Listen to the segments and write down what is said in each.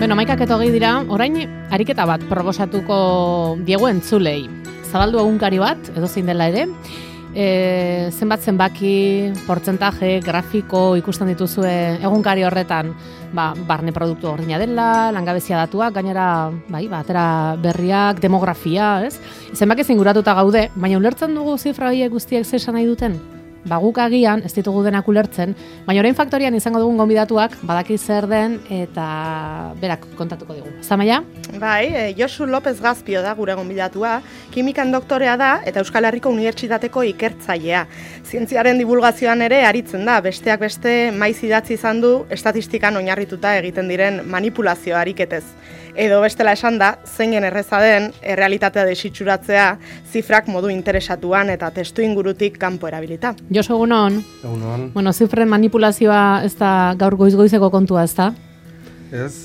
Bueno, 11:08 dira, orain ariketa bat proposatuko diegu entzulei. Zabaldu egunkari bat, edozein dela ere, zenbaki, portzentaje, grafiko ikusten dituzue egunkari horretan, barne produktu gordina dela, langabezia datuak, gainera, atera berriak, demografia, ez? Zenbaki zinguratuta gaude, baina ulertzen dugu zifra horiek guztiek zesan nahi duten? Guk agian, ez ditugu denak ulertzen, baina orain faktorian izango dugun gonbidatuak badaki zer den eta berak kontatuko digu. Zamaia? Bai, Josu López Gazpio da gure gonbidatua, kimikan doktorea da eta Euskal Herriko Unibertsitateko ikertzailea. Zientziaren divulgazioan ere aritzen da, besteak beste maiz idatzi izan du estatistikan oinarrituta egiten diren manipulazio ariketez. Edo bestela esan da, zeinen erreza den, errealitatea desitxuratzea, zifrak modu interesatuan eta testu ingurutik kanpo erabilita. Josu, egunon? Egunon. Bueno, zifren manipulazioa ez da gaur goiz-goizeko kontua, ez da? Ez,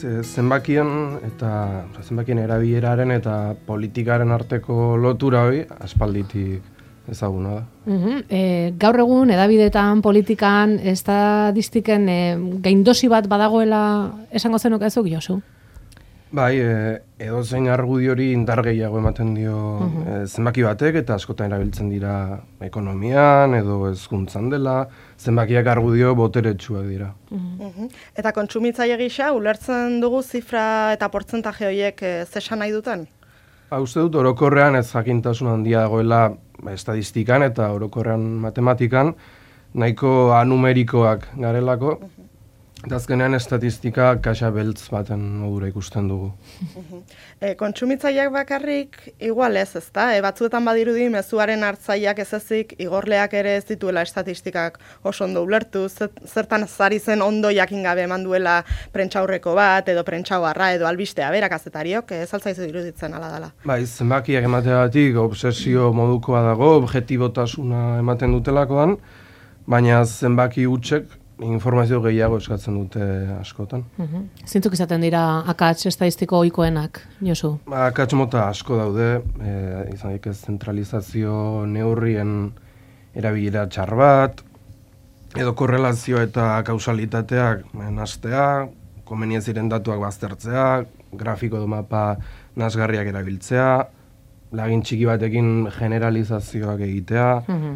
zenbakien erabileraren eta politikaren arteko lotura hori aspalditik ezaguna da. Gaur egun, edabidetan, politikan, estadistiken gaindosi bat badagoela esango zenuk ezuk, Josu? Bai, edozein argudiori indar gehiago ematen dio zenbaki batek eta askotan erabiltzen dira ekonomian edo hezkuntzan dela, zenbakiak argudio boteretsuak dira. Eta kontsumitzaile gisa, ulertzen dugu zifra eta portzentaje horiek zesan nahi duten? Uste dut orokorrean ez jakintasun handia dagoela estadistikan eta orokorrean matematikan nahiko anumerikoak garelako. Eta azkenean estatistika kaxa beltz baten modura ikusten dugu. Kontsumitzaileak bakarrik igual ez, ezta? Batzuetan badirudi mezuaren hartzaileak ez ezik, igorleak ere ez dituela estatistikak oso ondo ulertu, zertan zari zen ondo jakin gabe eman duela prentsaurreko bat, edo prentsaoarra, edo albistea, bera kazetariok, ez altzaizu iruditzen ala dela. Bai, zenbakiak emateagatik obsesio modukoa dago, objetibotasuna ematen dutelakoan, baina zenbaki hutsek informazio gehiago eskatzen dute askotan. Zintzuk izaten dira akats estadistiko ohikoenak, Josu? Akats mota asko daude, izan daiteke zentralizazio neurrien erabilera txar bat, edo korrelazio eta kausalitateak nahastea, komeni ez diren datuak baztertzea, grafiko edo mapa nahasgarriak erabiltzea, lagin txiki batekin generalizazioak egitea,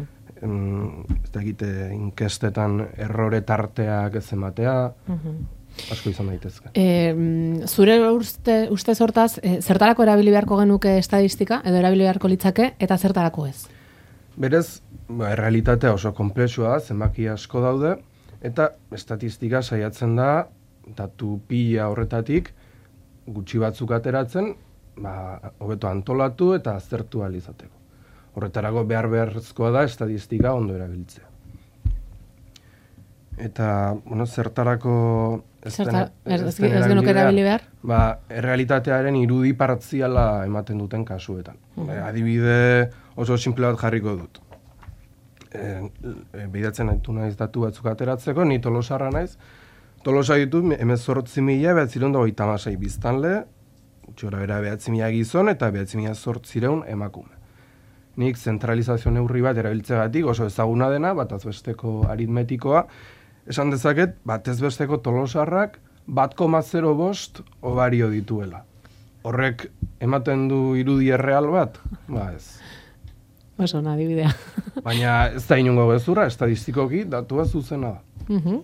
ez da egite inkestetan errore tarteak ez ematea, asko izan daitezke. Zure ustez hortaz, zertarako erabili beharko genuke estadistika, edo erabili beharko litzake, eta zertarako ez? Berez, errealitatea oso konplexua da, zenbaki asko daude, eta estatistika saiatzen da, datu pila horretatik, gutxi batzuk ateratzen, hobeto antolatu eta aztertu ahal izateko. Horretarako beharrezkoa da estatistika ondo erabiltzea. Eta, zertarako ez genuke erabili behar? Errealitatearen irudi partziala ematen duten kasuetan. Adibide oso simple bat jarriko dut. Bidatzen naiz datu batzuk ateratzeko, ni Tolosarra naiz. Tolosa ditut 18.956 biztanle, txora bera 9.000 gizon eta 9.800 emakume. Nik zentralizazio neurri bat erabiltzegatik oso ezaguna dena, bataz besteko aritmetikoa, esan dezaket, batez besteko Tolosarrak 1,05 obario dituela. Horrek ematen du irudi erreal bat? Ez. Oso, adibidea. Baina ez da inongo gezurra, estadistikoki datua zuzena da.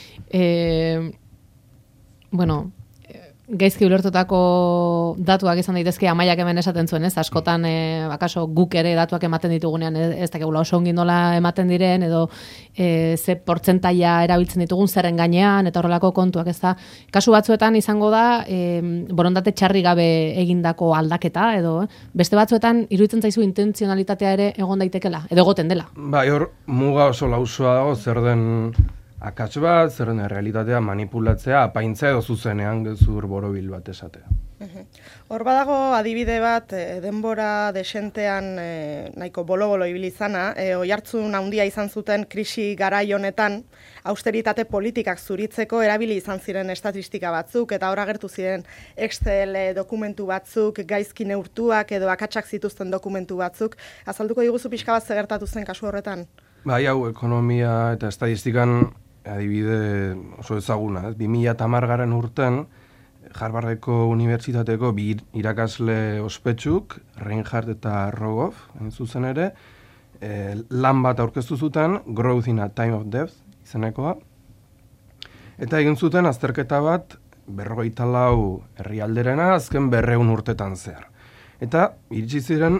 Gaizki ulertutako datuak izan daitezke Amaiak hemen esaten zuen, ez? Askotan, akaso guk ere datuak ematen ditugunean ez dakegula oso ongi nola ematen diren, edo ze portzentaia erabiltzen ditugun zerren gainean, eta horrelako kontuak, ez da? Kasu batzuetan izango da, borondate txarri gabe egindako aldaketa, edo beste batzuetan iruditzen zaizu intentzionalitatea ere egon daitekela, edo egoten dela. Bai, hor muga oso lausua dago, zer den akats bat, zer den errealitatea manipulatzea, apaintza edo zuzenean gezur borobil bat esatea. Hor badago adibide bat denbora desentean nahiko bolo-bolo ibili izana, oihartzun handia izan zuten krisi garai honetan, austeritate politikak zuritzeko erabili izan ziren estatistika batzuk, eta hor agertu ziren Excel dokumentu batzuk, gaizki neurtuak edo akatsak zituzten dokumentu batzuk. Azalduko diguzu pixka bat gertatu zen kasu horretan? Bai, hau ekonomia eta estatistikan adibide oso ezaguna, 2010 urten Harvardeko unibertsitateko bi irakasle ospetsuk, Reinhardt eta Rogoff, zuzen ere, lan bat aurkeztu zuten, Growth in a Time of Death, izenekoa. Eta egin zuten azterketa bat, 54 herrialderena, azken 200 urtetan zehar. Eta iritsi ziren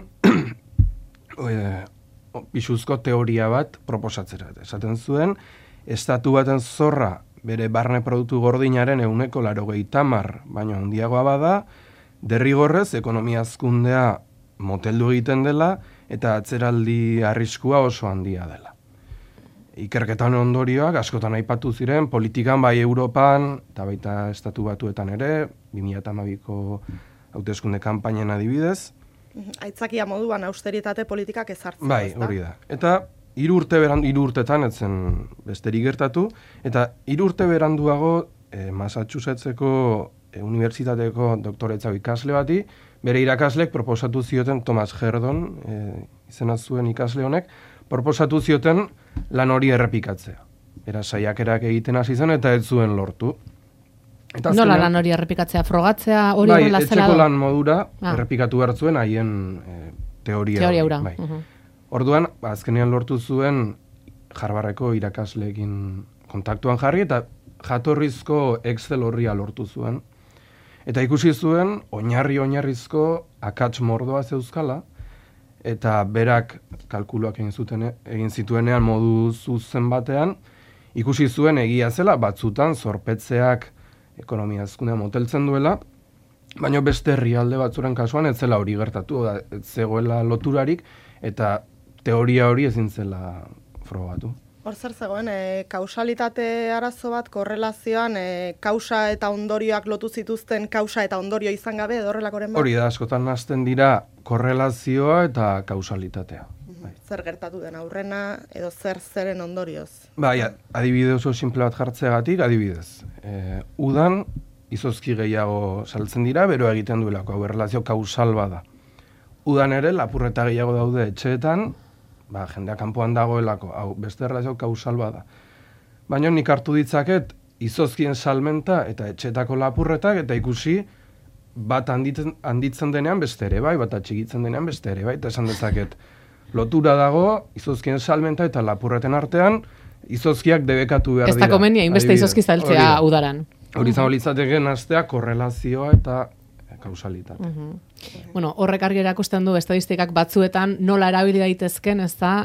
pisuzko teoria bat proposatzera. Esaten zuen, estatu baten zorra bere barne produktu gordinaren 80%, baino handiagoa bada, derrigorrez ekonomia hazkundea moteldu egiten dela eta atzeraldi arriskua oso handia dela. Ikerketan ondorioak askotan aipatu ziren, politikan bai Europan eta baita estatu batuetan ere, 2012ko hauteskunde kanpainen adibidez. Aitzakia moduan austeritate politikak ezartzen. Bai, hori da. Eta 3 urtetan etzen besterik gertatu, eta 3 urte beranduago Massachusettseko unibertsitateko doktoretza ikasle bati, bere irakaslek proposatu zioten Thomas Herdon, izena zuen ikasle honek, proposatu zioten lan hori errepikatzea. Era saiakerak egiten hasi zen eta ez zuen lortu. Eta nola lan hori errepikatzea, frogatzea hori horrela zela? Bai, etxeko lan modura errepikatu behar zuen haien teoria hura. Bai. Orduan, azkenean lortu zuen Harvardeko irakasleekin kontaktuan jarri eta jatorrizko Excel horria lortu zuen. Eta ikusi zuen oinarrizko akats mordoa zeuzkala, eta berak kalkuluak egin zituenean modu zuzen batean, ikusi zuen egia zela batzutan zorpetzeak ekonomia hazkundea moteltzen duela, baina beste herrialde batzuren kasuan ez zela hori gertatu, ez zegoela loturarik, eta teoria hori ezin zela frogatu. Hor zer zegoen, kausalitate arazo bat korrelazioan kausa eta ondorioak lotu zituzten kausa eta ondorio izan gabe edo horrelakoren bat? Hori da, askotan hasten dira korrelazioa eta kausalitatea. Zer gertatu den aurrena edo zeren ondorioz? Bai, adibide oso simple bat jartzeagatik, adibidez. Udan izozki gehiago saltzen dira, beroa egiten duelako, hau erlazio kausal bada. Udan ere, lapurreta gehiago daude etxeetan, jendea kanpoan dagoelako, hau beste erlazio kausal bada. Baina nik hartu ditzaket izozkien salmenta eta etxetako lapurretak eta ikusi bat handitzen denean beste ere bai, bat atxigitzen denean beste ere bai, eta esan dezaket lotura dago izozkien salmenta eta lapurreten artean izozkiak debekatu behar dira. Ez da komenia, inbeste izozki zaltzea udaran. Hori izango litzateke hastea korrelazioa eta kausalitatea. Bueno, horrek argi erakusten du estadistikak batzuetan nola erabili daitezken, ez da,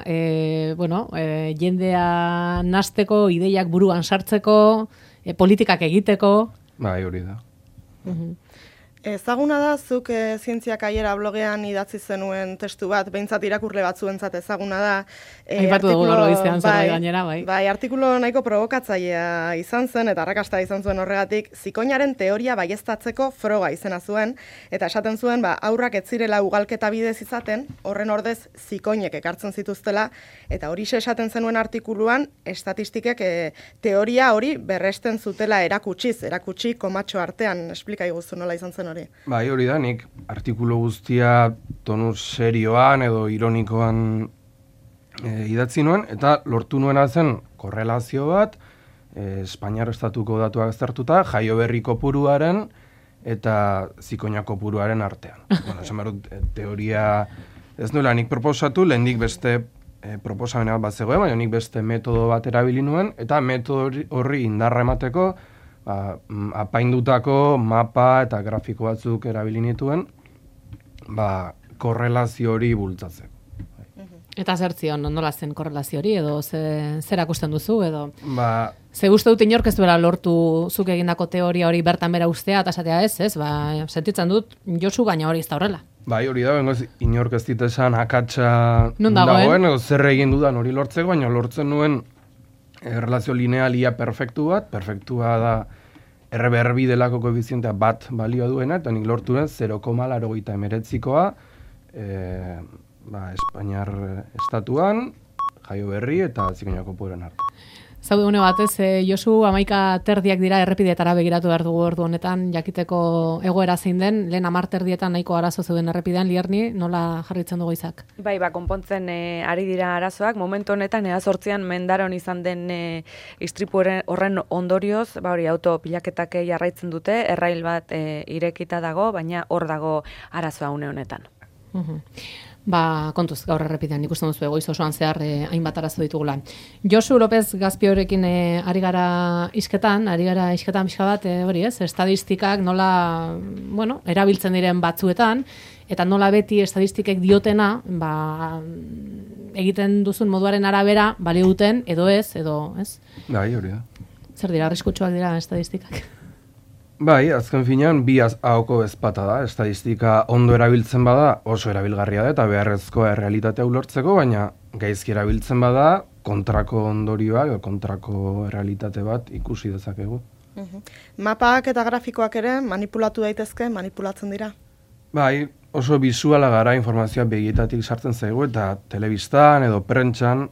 jendea nasteko, ideiak buruan sartzeko, politikak egiteko. Bai, hori da. Ezaguna da, zuk zientziak aiera blogean idatzi zenuen testu bat, behintzat irakurle batzuentzat ezaguna da. Aipatu dugu gaur goizean zerbait gainera, bai. Bai, artikulu nahiko provokatzailea izan zen, eta arrakasta izan zuen horregatik, zikoinaren teoria baieztatzeko froga izena zuen, eta esaten zuen, aurrak ez zirela ugalketa bidez izaten, horren ordez zikoinek ekartzen zituztela, eta hori esaten zenuen artikuluan, estatistikek teoria hori berresten zutela erakutsi komatxo artean, esplika iguzu nola izan zen hori. Bai, hori da, nik artikulu guztia tonu serioan edo ironikoan idatzi nuen, eta lortu nuena zen korrelazio bat, Espainiar estatuko datuak aztertuta, jaioberri kopuruaren eta zikoina kopuruaren artean. Bueno, esan behar dut, teoria ez nuela nik proposatu, lehendik beste proposamena bat zegoen, baina nik beste metodo bat erabili nuen, eta metodo horri indarra emateko, apaindutako mapa eta grafiko batzuk erabili nituen, korrelazio hori bultzatzeko. Eta zer zion, nola zen korrelazio hori, edo zer akusten duzu, edo? Ze uste dut inork ez duela lortu zuk egindako teoria hori bertan bera ustea, eta esatea ez, sentitzen dut Josu gaina hori ez da horrela. Bai, hori da, bengoz, inork ez ditesan akatsa dagoen, edo zer egin dudan hori lortzeko, baina lortzen nuen relazio linealia perfektua da erreberbi delako koefizientea bat balioa duena, eta nik lortu den 0,89koa Espainiar estatuan, jaioberri eta zikoina kopuruaren arte. Zaude une batez, Josu 11:30 dira errepideetara begiratu behar dugu ordu honetan, jakiteko egoera zein den, lehen 10:30 nahiko arazo zeuden errepidean, Lierni, nola jarritzen dugu izak? Bai, konpontzen ari dira arazoak, momentu honetan 8an Mendaron izan den istripu horren ondorioz, hori auto pilaketak jarraitzen dute, errail bat irekita dago, baina hor dago arazoa une honetan. Kontuz, gaur errepidean ikusten duzu goiz osoan zehar hainbat arazo ditugula. Josu López Gazpiorekin ari gara isketan pixka bat, hori ez, estadistikak nola, erabiltzen diren batzuetan, eta nola beti estadistikek diotena, egiten duzun moduaren arabera, balio duten, edo ez. Bai, hori da. Zer dira, arriskutsuak dira estadistikak? Bai, azken finean, bi ahoko ezpata da. Estadistika ondo erabiltzen bada, oso erabilgarria da, eta beharrezkoa errealitatea ulertzeko, baina gaizki erabiltzen bada, kontrako ondorioak, kontrako errealitate bat ikusi dezakegu. Mapak eta grafikoak ere manipulatu daitezke, manipulatzen dira? Bai, oso bisuala gara informazioa begietatik sartzen zaigu, eta telebistan edo prentxan,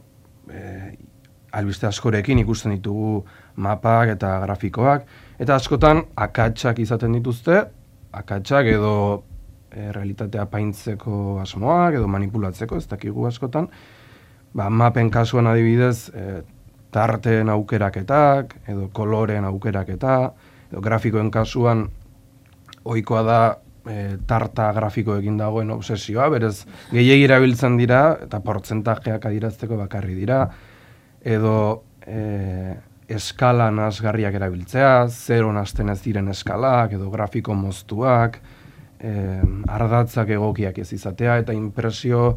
albiste askorekin ikusten ditugu mapak eta grafikoak, eta askotan akatsak izaten dituzte, akatsak edo realitatea paintzeko asmoak edo manipulatzeko, ez dakigu askotan. Mapen kasuan adibidez, tarteen aukeraketak, edo koloren aukeraketa, edo grafikoen kasuan ohikoa da tarta grafikoekin dagoen obsesioa, berez gehiegi erabiltzen dira, eta portzentajeak adierazteko bakarri dira, edo eskala nasgarriak erabiltzea, zero hasten ez diren eskalak, edo grafiko moztuak, ardatzak egokiak ez izatea, eta impresio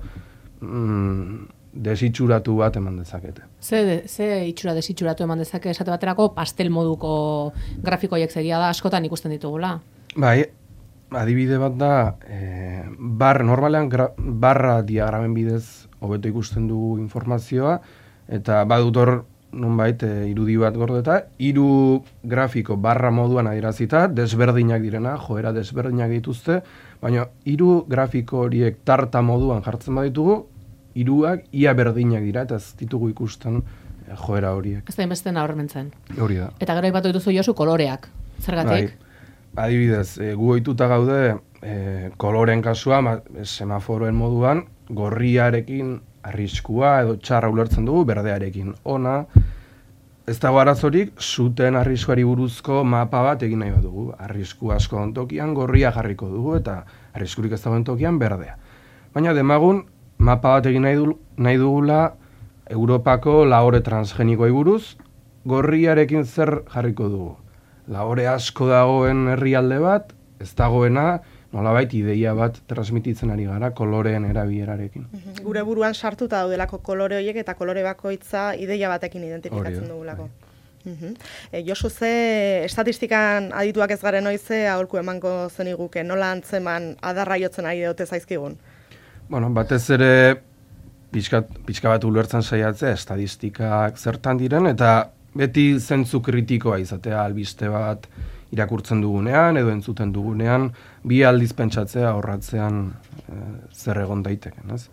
desitxuratu bat eman dezakete. Ze itxura desitxuratu eman dezake, esate baterako pastel moduko grafikoiek zegia da, askotan ikusten ditugula? Bai, adibide bat da, normalean barra diagramen bidez hobeto ikusten dugu informazioa, eta badut hor nonbait irudi bat gordeta, 3 grafiko barra moduan adierazita, desberdinak direna, joera desberdinak dituzte, baina 3 grafiko horiek tarta moduan jartzen baditugu, 3ak ia berdinak dira, eta ez ditugu ikusten joera horiek. Ez da inbesten aurrementzen. Hori da. Eta gero ipatu dituzu Josu koloreak, zergatik? Bai, adibidez, gu ohituta gaude koloren kasua, semaforoen moduan, gorriarekin arriskua edo txarra ulertzen dugu, berdearekin ona. Ez dago arazorik, zuten arriskuari buruzko mapa bat egin nahi badugu. Arrisku asko dagoen tokian gorria jarriko dugu, eta arriskurik ez dagoen tokian berdea. Baina demagun, mapa bat egin nahi dugula Europako lahore transgenikoei buruz, gorriarekin zer jarriko dugu. Lahore asko dagoen herrialde bat, ez dagoena, nolabait ideia bat transmititzen ari gara koloreen erabilerarekin. Gure buruan sartuta daudelako kolore horiek eta kolore bakoitza ideia batekin identifikatzen dugulako. Josu, ze estatistikan adituak ez garen noize aholku emango zeniguke, nola antzeman adarra jotzen ari dute zaizkigun? Batez ere pixka bat ulertzen saiatzea estatistikak zertan diren, eta beti zentzu kritikoa izatea albiste bat irakurtzen dugunean edo entzuten dugunean, bi aldiz pentsatzea horratzean zer egon daiteken, ez?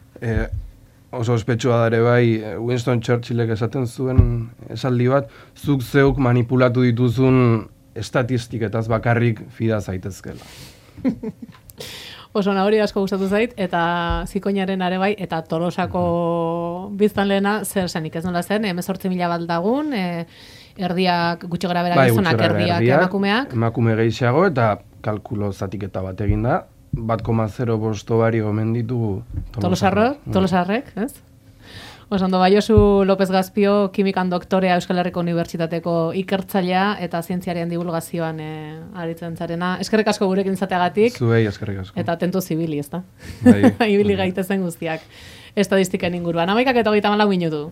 Oso ospetsua da ere bai, Winston Churchillek esaten zuen esaldi bat, zuk zeuk manipulatu dituzun estatistiketaz bakarrik fida zaitezkela. Oso hori asko gustatu zait, eta Zikoinaren are bai, eta Tolosako biztanleena zer zenik ez nola zen, 18.000 bat dagun, erdiak gutxi gara bera gizonak, erdiak emakumeak. Emakume gehiago eta kalkulo zatiketa bat egin da, 1,05 bari omen ditugu Tolosarrek, ez? Ondo, Josu López Gazpio, kimikan doktorea Euskal Herriko Unibertsitateko ikertzailea eta zientziaren divulgazioan aritzen zarena. Eskerrik asko gurekin izateagatik. Zuei, eskerrik asko. Eta tentuz ibili, ezta? Bai. Ibili gaitezen guztiak estadistiken inguruan. 11:34 minutu.